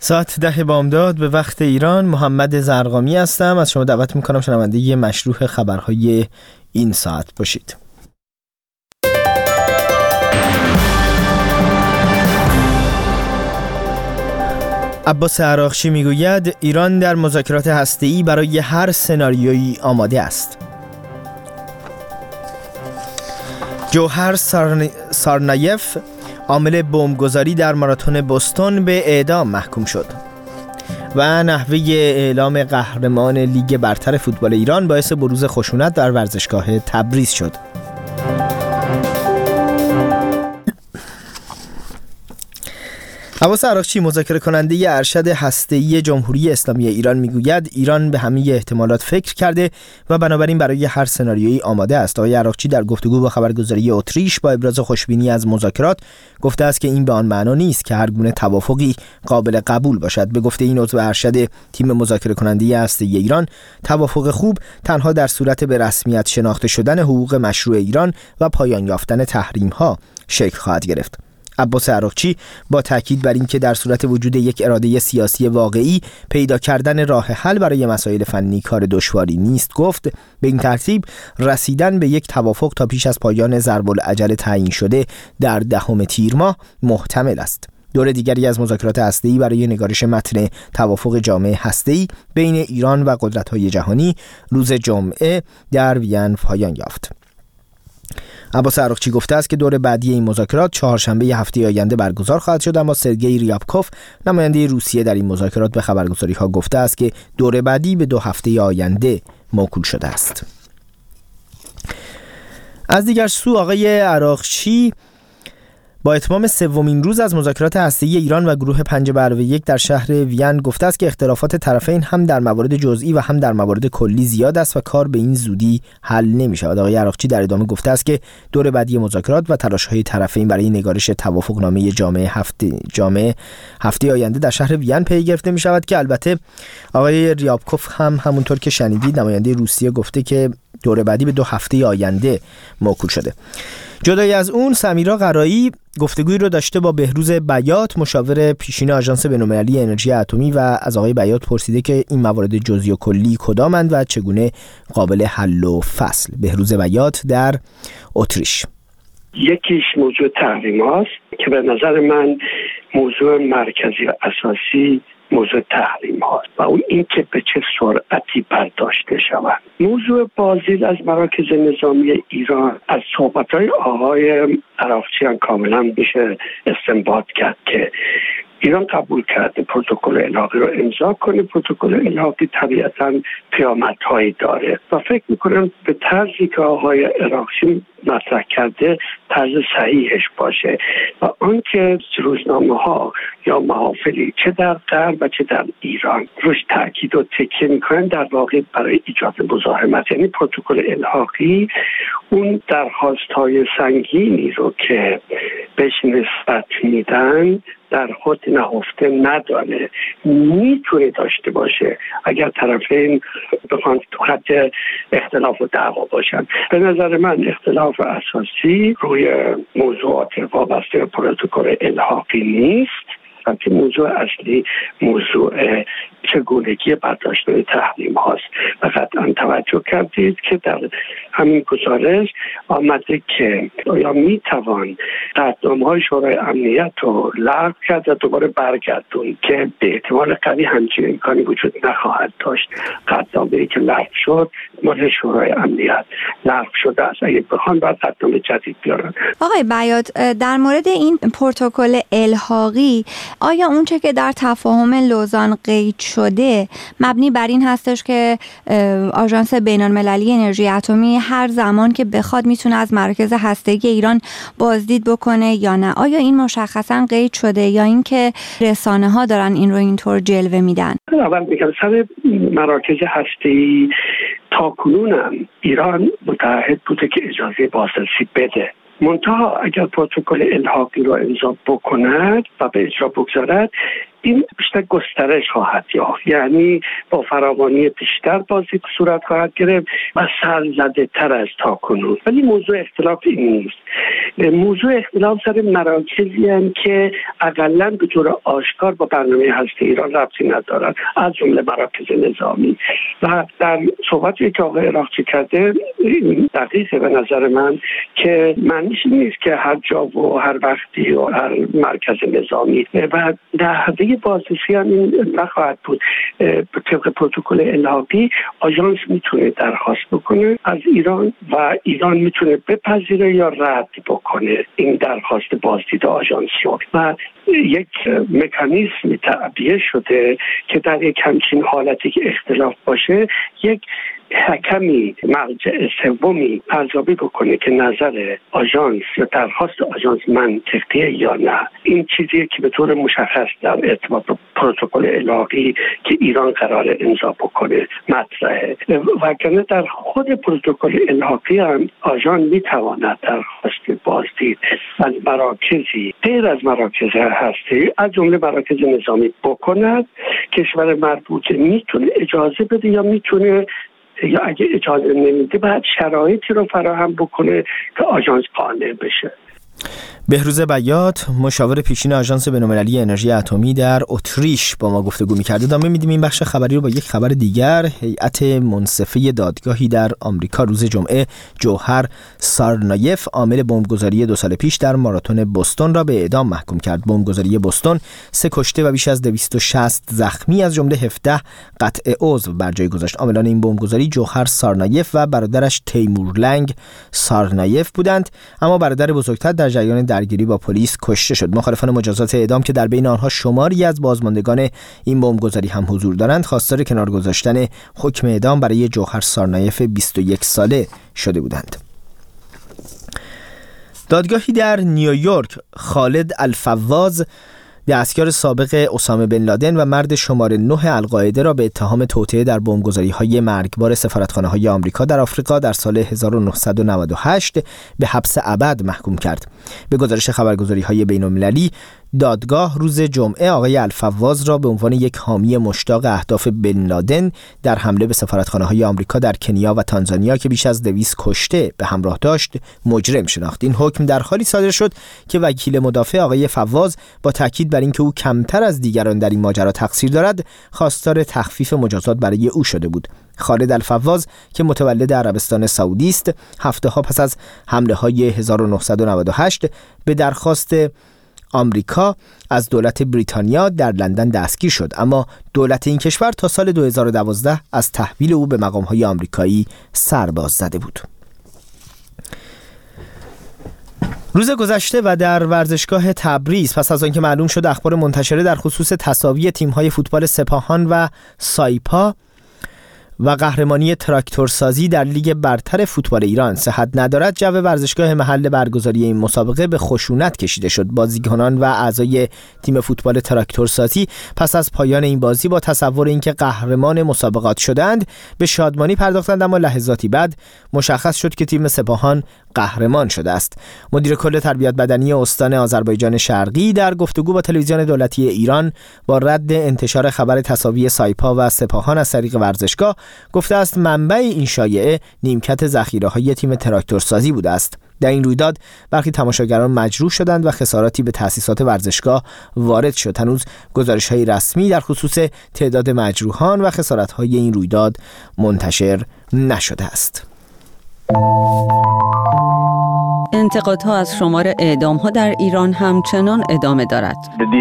ساعت 10 بامداد به وقت ایران. محمد زرقامی هستم. از شما دعوت میکنم شنونده مشروع خبرهای این ساعت باشید. عباس عراقچی میگوید ایران در مذاکرات هسته‌ای برای هر سناریویی آماده است. جوهر سارنایف عامل بمبگذاری در ماراتون بوستون به اعدام محکوم شد و نحوه اعلام قهرمان لیگ برتر فوتبال ایران باعث بروز خشونت در ورزشگاه تبریز شد. عباس عراقچی مذاکره کننده ارشد هسته‌ای جمهوری اسلامی ایران میگوید ایران به همه احتمالات فکر کرده و بنابراین برای هر سناریویی آماده است. آقای عراقچی در گفتگو با خبرگزاری اتریش با ابراز خوشبینی از مذاکرات گفته است که این به آن معنا نیست که هر گونه توافقی قابل قبول باشد. به گفته این عضو ارشد تیم مذاکره کننده هسته‌ای ایران، توافق خوب تنها در صورت به رسمیت شناخته شدن حقوق مشروع ایران و پایان یافتن تحریم‌ها شکل خواهد گرفت. عباس عراقچی با تاکید بر اینکه در صورت وجود یک اراده سیاسی واقعی پیدا کردن راه حل برای مسائل فنی کار دشواری نیست گفت به این ترتیب رسیدن به یک توافق تا پیش از پایان ضرب العجل تعیین شده در 10 تیر ماه محتمل است. دور دیگری از مذاکرات هسته‌ای برای نگارش متن توافق جامع هسته‌ای بین ایران و قدرت‌های جهانی روز جمعه در وین پایان یافت. عباس عراقچی گفته است که دور بعدی این مذاکرات چهارشنبه هفته آینده برگزار خواهد شد، اما سرگئی ریابکوف نماینده روسیه در این مذاکرات به خبرگزاری‌ها گفته است که دور بعدی به 2 هفته آینده موکول شده است. از دیگر سو آقای عراقچی با اتمام سومین روز از مذاکرات هسته‌ای ایران و گروه 5+1 در شهر وین گفته است که اختلافات طرفین هم در موارد جزئی و هم در موارد کلی زیاد است و کار به این زودی حل نمی‌شود. آقای عراقچی در ادامه گفته است که دور بعدی مذاکرات و تلاش‌های طرفین برای نگارش توافقنامه جامع هفته آینده در شهر وین پی گرفته می‌شود که البته آقای ریابکوف هم همونطور که شنیدید نماینده روسیه گفته که دور بعدی به 2 هفته آینده موکول شده. جدای از اون سمیرا قرایی گفتگویی رو داشته با بهروز بیات مشاور پیشین آژانس بین‌المللی انرژی اتمی و از آقای بیات پرسیده که این موارد جزئی و کلی کدامند و چگونه قابل حل و فصل. بهروز بیات در اتریش: یکیش موضوع تحریم‌هاست که به نظر من موضوع مرکزی و اساسی موضوع تحریم هاست و اون این که به چه سرعتی برداشته شود. موضوع بازدید از مراکز نظامی ایران از صحبت‌های آقای عراقچی کاملا میشه استنباط کرد که ایران قبول کرده پروتکل الحاقی رو امضا کنه. پروتکل الحاقی طبیعتاً پیامدهایی داره و فکر میکنم به طرزی که آقای عراقچی مطرح کرده طرز صحیحش باشه و آنکه روزنامه‌ها یا محافلی چه در غرب و چه در ایران روش تاکید و تکیه میکنن در واقع برای ایجاد مزاحمت، یعنی پروتکل الحاقی اون درخواست‌های سنگینی رو که بهش نسبت میدن در خود نهفته نداره، میتونه داشته باشه اگر طرفین بخوان تو خط اختلاف و دعوا باشن. به نظر من اختلاف اساسی روی موضوعات وابسته به پروتکل الحاقی نیست، بلکه موضوع اصلی موضوع چگونگی برداشتن تحریم هاست. و قطعا توجه کردید که در همین گزارش آمده که آیا میتوان قطعنامه‌های شورای امنیت رو لغو کرد و دوباره برگردون که به احتمال قوی همچین امکانی وجود نخواهد داشت. قطعنامه‌ای که لغو شد مال شورای امنیت لغو شده است، اگه بخوان باید قطعنامه جدید بیارن. آقای بیات، در مورد این پروتکل الحاقی آیا اونچه که در تفاهم لوزان قید شده مبنی بر این هستش که آژانس بین‌المللی انرژی اتمی هر زمان که بخواد میتونه از مراکز هسته‌ای ایران بازدید بکنه یا نه؟ آیا این مشخصاً قید شده یا اینکه رسانه‌ها دارن این رو اینطور جلوه میدن؟ اول میگم سر مراکز هسته‌ای تاکنونم ایران متعهد بوده که اجازه بازرسی بده. منتها اگر پروتکل الحاقی رو امضا بکند و به اجرا بگذارد، این بیشتر گسترش خواهد یافت، یعنی با فراوانی بیشتر بازی صورت خواهد گرفت و سرزده تر از تاکنون. ولی موضوع اختلاف این نیست. موضوع اختلاف سر مراکزی هم که اقلاً به طور آشکار با برنامه هسته ایران ربطی ندارند، از جمله مراکز نظامی. و در صحبتی که آقای عراقچی کرده دقیقه به نظر من که معنیش نیست که هر جا و هر وقتی و هر مرکز نظامی و نحوه بازرسی هم این نخواهد بود. طبق پروتکل الحاقی آژانس میتونه درخواست بکنه از ایران و ایران میتونه بپذیره یا رد بکنه این درخواست بازدید آژانسیون و یک مکانیزم تعبیه شده که در یک همچین حالتی که اختلاف باشه یک حکمی مرجع سومی ارزیابی بکنه که نظر آژانس یا درخواست آژانس منطقیه یا نه. این چیزیه که به طور مشخص در ارتباط با پروتکل الحاقی که ایران قرار امضا بکنه مطرحه. وگرنه در خود پروتکل الحاقی هم آژان میتواند درخواست بازدید از مراکزی غیر از مراکز هستی از جمله مراکز نظامی بکند. کشور مربوطه میتونه اجازه بده یا میتونه یا اگه اجازه نمیده باید شرایطی رو فراهم بکنه که آژانس قانع بشه. بهروز بیات، مشاور پیشین آژانس بین‌المللی انرژی اتمی در اتریش با ما گفتگو می‌کرد. ادامه میدیم این بخش خبری رو با یک خبر دیگر. هیئت منصفه دادگاهی در آمریکا روز جمعه جوهر سارنایف، عامل بمبگذاری 2 سال پیش در ماراتون بوستون را به اعدام محکوم کرد. بمبگذاری بوستون 3 کشته و بیش از 260 زخمی از جمله 17 قطع عضو بر جای گذاشت. عاملان این بمبگذاری جوهر سارنایف و برادرش تیمورلنگ سارنایف بودند، اما برادر بزرگتر در جریان درگیری با پلیس کشته شد. مخالفان مجازات اعدام که در بین آنها شماری از بازماندگان این بمبگذاری هم حضور دارند، خواستار کنار گذاشتن حکم اعدام برای جوهر سارنایف 21 ساله شده بودند. دادگاهی در نیویورک خالد الفواز، دستیار سابق اسامه بن لادن و مرد شماره 9 القاعده را به اتهام توطئه در بمبگذاری‌های مرگبار سفارتخانه‌های آمریکا در آفریقا در سال 1998 به حبس ابد محکوم کرد. به گزارش خبرگزاری‌های بین‌المللی، دادگاه روز جمعه آقای الفواز را به عنوان یک حامی مشتاق اهداف بن لادن در حمله به سفارتخانه‌های آمریکا در کنیا و تانزانیا که بیش از 200 کشته به همراه داشت مجرم شناخت. این حکم در حالی صادر شد که وکیل مدافع آقای فواز با تاکید بر اینکه او کمتر از دیگران در این ماجرا تقصیر دارد، خواستار تخفیف مجازات برای او شده بود. خالد الفواز که متولد عربستان سعودی است، هفته‌ها پس از حمله‌های 1998 به درخواست آمریکا از دولت بریتانیا در لندن دستگیر شد، اما دولت این کشور تا سال 2012 از تحویل او به مقام‌های آمریکایی سر باز زده بود. روز گذشته و در ورزشگاه تبریز پس از آنکه معلوم شد اخبار منتشره در خصوص تساوی تیم‌های فوتبال سپاهان و سایپا و قهرمانی تراکتورسازی در لیگ برتر فوتبال ایران صحت ندارد، جو ورزشگاه محل برگزاری این مسابقه به خشونت کشیده شد. بازیکنان و اعضای تیم فوتبال تراکتورسازی پس از پایان این بازی با تصور اینکه قهرمان مسابقات شدند به شادمانی پرداختند، اما لحظاتی بعد مشخص شد که تیم سپاهان قهرمان شده است. مدیر کل تربیت بدنی استان آذربایجان شرقی در گفتگو با تلویزیون دولتی ایران با رد انتشار خبر تساوی سایپا و سپاهان از طریق ورزشگاه گفته است منبع این شایعه نیمکت ذخیره‌های تیم تراکتورسازی بوده است. در این رویداد برخی تماشاگران مجروح شدند و خساراتی به تأسیسات ورزشگاه وارد شد. هنوز گزارش‌های رسمی در خصوص تعداد مجروحان و خسارت‌های این رویداد منتشر نشده است. انتقادها از شمار اعدام‌ها در ایران همچنان ادامه دارد.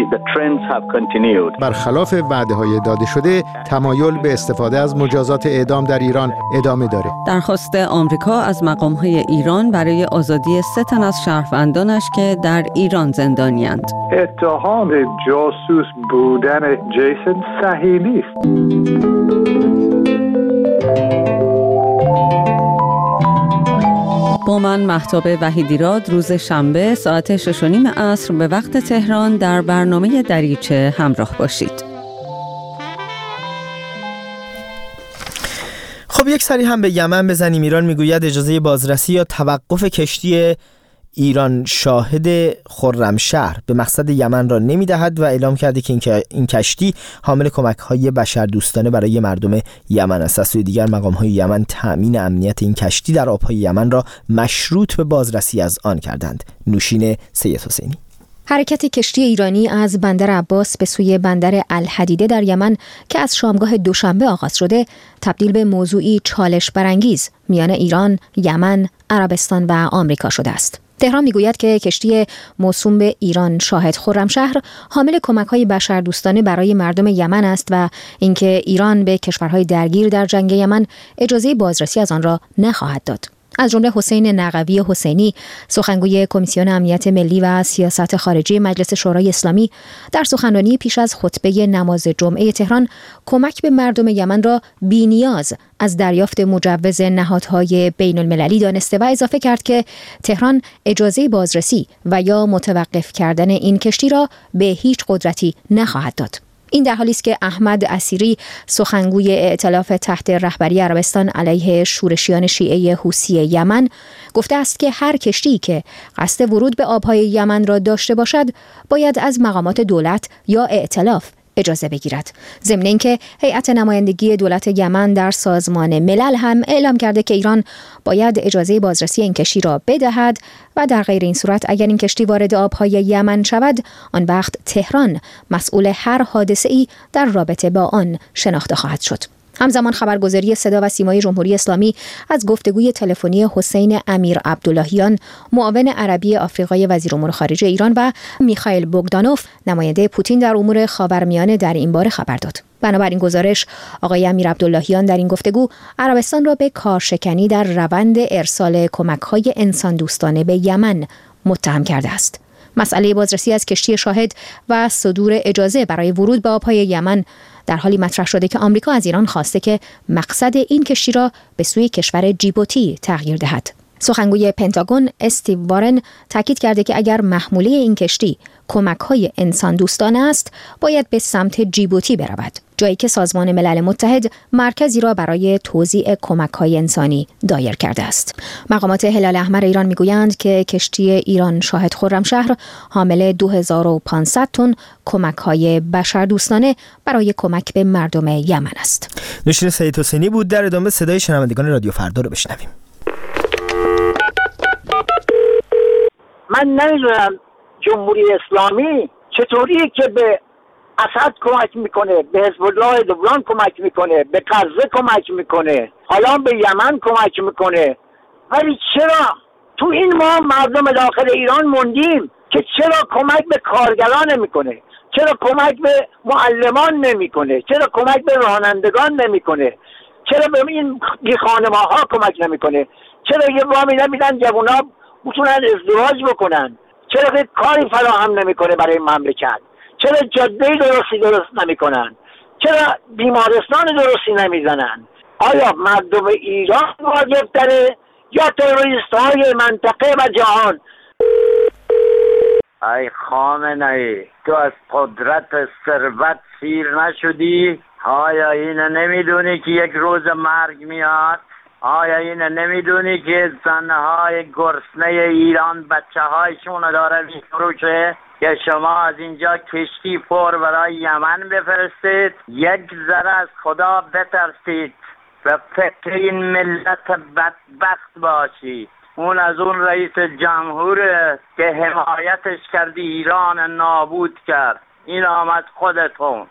برخلاف وعده‌های داده شده، تمایل به استفاده از مجازات اعدام در ایران ادامه داره. درخواست آمریکا از مقام‌های ایران برای آزادی 3 تن از شهروندانش که در ایران زندانی‌اند. اتهام جاسوس بودن جیسن صحیح نیست. با من مهتاب وحیدیراد روز شنبه ساعت 6:30 عصر به وقت تهران در برنامه دریچه همراه باشید. خب یک سری هم به یمن بزنیم. ایران میگوید اجازه بازرسی یا توقف کشتی ایران شاهد خرمشهر به مقصد یمن را نمی‌دهد و اعلام کرده که این کشتی حامل کمک‌های بشردوستانه برای مردم یمن است. از سوی دیگر مقام‌های یمن تأمین امنیت این کشتی در آب‌های یمن را مشروط به بازرسی از آن کردند. نوشین سید حسینی. حرکت کشتی ایرانی از بندر عباس به سوی بندر الحدیده در یمن که از شامگاه دوشنبه آغاز شده، تبدیل به موضوعی چالش برانگیز میان ایران، یمن، عربستان و آمریکا شده است. تهران میگوید که کشتی موسوم به ایران شاهد خرمشهر حامل کمک‌های بشردوستانه برای مردم یمن است و اینکه ایران به کشورهای درگیر در جنگ یمن اجازه بازرسی از آن را نخواهد داد. از جمله حسین نقوی حسینی، سخنگوی کمیسیون امنیت ملی و سیاست خارجی مجلس شورای اسلامی، در سخنرانی پیش از خطبه نماز جمعه تهران کمک به مردم یمن را بی‌نیاز از دریافت مجوز نهادهای بین المللی دانسته و اضافه کرد که تهران اجازه بازرسی و یا متوقف کردن این کشتی را به هیچ قدرتی نخواهد داد. این در حالی است که احمد اسیری، سخنگوی ائتلاف تحت رهبری عربستان علیه شورشیان شیعه حوثی یمن، گفته است که هر کشتی که قصد ورود به آبهای یمن را داشته باشد باید از مقامات دولت یا ائتلاف اجازه بگیرد. ضمن اینکه هیئت نمایندگی دولت یمن در سازمان ملل هم اعلام کرده که ایران باید اجازه بازرسی این کشتی را بدهد و در غیر این صورت اگر این کشتی وارد آبهای یمن شود، آن وقت تهران مسئول هر حادثه‌ای در رابطه با آن شناخته خواهد شد. همزمان خبرگزاری صدا و سیمای جمهوری اسلامی از گفتگوی تلفنی حسین امیر عبداللهیان، معاون عربی آفریقای وزیر امور خارجه ایران و میخائیل بوگدانوف، نماینده پوتین در امور خاورمیانه در این باره خبر داد. بنابراین گزارش، آقای امیر عبداللهیان در این گفتگو عربستان را به کارشکنی در روند ارسال کمک‌های انسان دوستانه به یمن متهم کرده است. مسئله بازرسی از کشتی شاهد و صدور اجازه برای ورود به آبهای یمن در حالی مطرح شده که آمریکا از ایران خواسته که مقصد این کشتی را به سوی کشور جیبوتی تغییر دهد. سخنگوی پنتاگون استیو وارن تاکید کرده که اگر محموله این کشتی کمک‌های انسان دوستانه است، باید به سمت جیبوتی برود، جایی که سازمان ملل متحد مرکزی را برای توزیع کمک‌های انسانی دایر کرده است. مقامات هلال احمر ایران میگویند که کشتی ایران شاهد خرمشهر حامل 2500 تن کمک‌های بشردوستانه برای کمک به مردم یمن است. نوشین سید حسینی بود. در ادامه صدای شنوندگان رادیو فردا رو بشنویم. من نمیدونم جمهوری اسلامی چطوریه که به اسد کمک میکنه، به حزب الله لبنان کمک میکنه، به غزه کمک میکنه، حالا به یمن کمک میکنه، ولی چرا تو این ما مردم داخل ایران موندیم که چرا کمک به کارگران نمیکنه؟ چرا کمک به معلمان نمیکنه؟ چرا کمک به رانندگان نمیکنه؟ چرا به این خانم‌ها کمک نمیکنه؟ چرا یه وامی نمیدن جوونا بتونن ازدواج بکنن؟ چرا که کاری فراهم نمیکنه برای مملکت؟ چرا جاده درست نمیکنن؟ چرا بیمارستان درستی نمیزنن؟ آیا مردم ایران واجب داره یا تروریست های منطقه و جهان؟ ای خامنه‌ای، تو از قدرت ثروت سیر نشدی؟ آیا این نمیدونی که یک روز مرگ میاد؟ آیا این نمیدونی که زنهای گرسنه ایران بچه هایشون داره میفروشه که شما از اینجا کشتی پر برای یمن بفرستید؟ یک ذره از خدا بترسید و فکر این ملت بدبخت باشید. اون از اون رئیس جمهور که حمایتش کردی ایران نابود کرد. این آمد خودتون.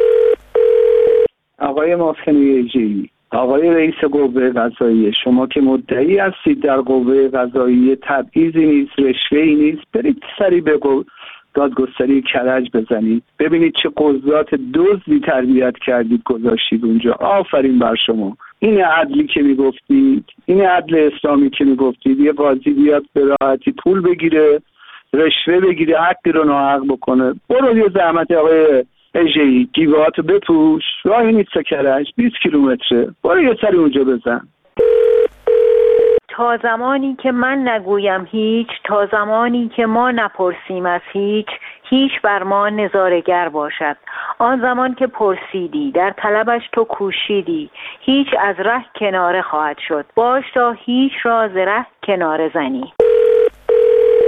آقای محسن، آقای رئیس قوه قضاییه، شما که مدعی هستید در قوه قضاییه تبعیضی نیست، رشوه‌ای نیست، برید سری به دادگستری کرج بزنید، ببینید چه قضات دزدی تربیت کردید گذاشتید اونجا. آفرین بر شما. این عدلی که میگفتید، این عدل اسلامی که میگفتید، یه قاضی بیاد به راحتی پول بگیره، رشوه بگیره، حقی رو ناحق بکنه. برو یه زحمت آقای اژه‌ای، گیوهاتو بپوش، راهی نیست کرج، 20 کیلومتره، برو یه سری اونجا بزن. تا زمانی که من نگویم هیچ، تا زمانی که ما نپرسیم از هیچ بر ما نظاره‌گر باشد. آن زمان که پرسیدی در طلبش تو کوشیدی، هیچ از ره کناره خواهد شد. باش تا هیچ را ز ره کناره زنی.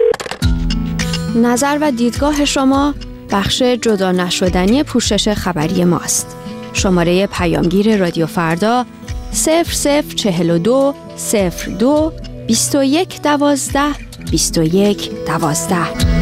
نظر و دیدگاه شما بخش جدا نشدنی پوشش خبری ماست. شماره پیامگیر رادیو فردا 0042 02 21 12 21 12.